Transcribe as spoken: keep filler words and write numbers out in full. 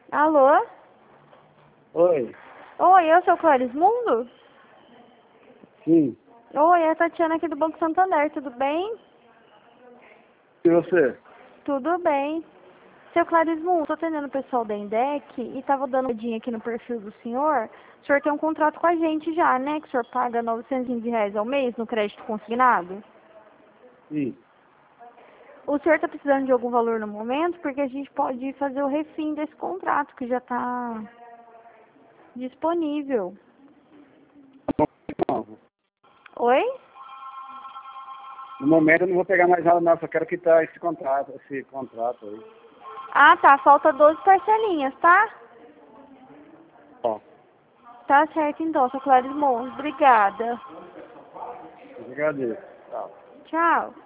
Alô? Oi. Oi, eu sou o Clarismundo? Sim. Oi, é a Tatiana aqui do Banco Santander, tudo bem? E você? Tudo bem. Seu Clarismundo, tô atendendo o pessoal da Indec e tava dando uma olhadinha aqui no perfil do senhor. O senhor tem um contrato com a gente já, né? Que o senhor paga novecentos e quinze reais ao mês no crédito consignado. Sim. O senhor tá precisando de algum valor no momento? Porque a gente pode fazer o refim desse contrato que já tá disponível. Não. Oi? No momento eu não vou pegar mais nada não, só quero quitar esse contrato, esse contrato aí. Ah, tá. Falta doze parcelinhas, tá? Ó, Tá certo então, seu Clarismundo. Obrigada. eu agradeço. Tchau. Tchau.